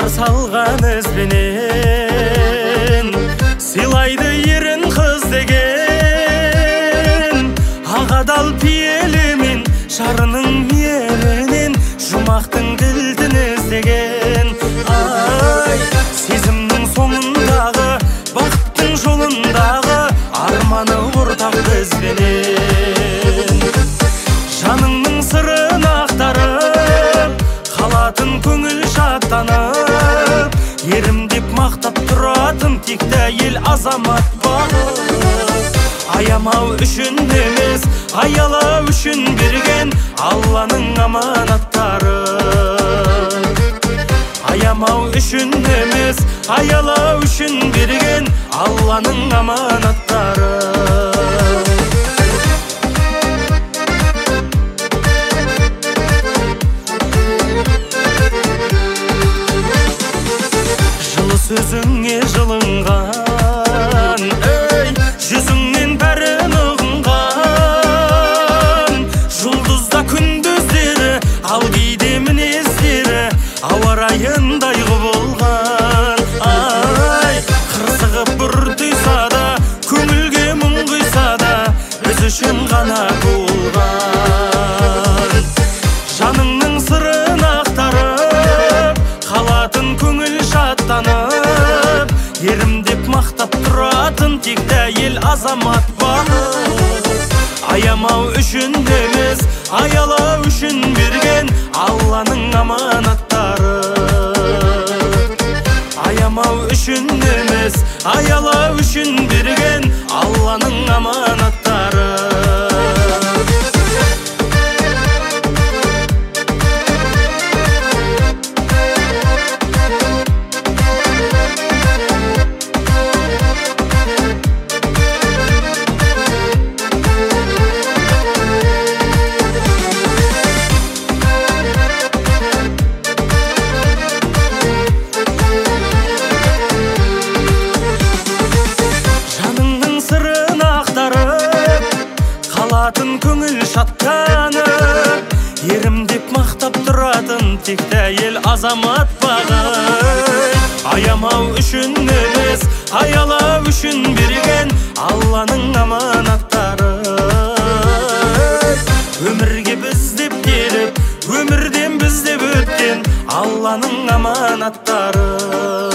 қарсы алған ізбенен, сыйлайды ерін қыз деген. Ағадал пиелімен жарының мейірінен, жұмақтың кілтін іздеген. Ай, сезімнің соңындағы, бақыттың жолындағы, арманы ортақ бізбенен. Жаныңның сырын ақтарып, қалатын көңіл шаттанып, ерім деп мақтап тұратын текті әйел азамат бағып. Аямау үшін емес, аялау үшін берген Алланың аманаттары. Аямау үшін емес, аялау үшін берген Алланың аманаттары. Жылы сөзіңе жылынған, жүзіңнен бәрін ұғынған. Жұлдызда күндіздері, ал кейде мінездері ауа райындай болған. Ай, қырсығып бір түйса да, көңілге мұң құйса да, біз үшін ғана болған. Жаныңның сырын ақтарып, қалатын көңіл шаттанып, ерім деп мақтап тұратын текті әйел азамат бағып. Аямау үшін емес, аялау үшін берген Алланың аманаттары. Аямау үшін емес, аялау үшін берген Алланың аманаттары. Қалатын көңіл шаттанып, ерім деп мақтап тұратын текті әйел азамат бағып. Аямау үшін емес, аялау үшін берген Алланың аманаттары. Өмірге біз деп келіп, өмірден біз деп өткен Алланың аманаттары.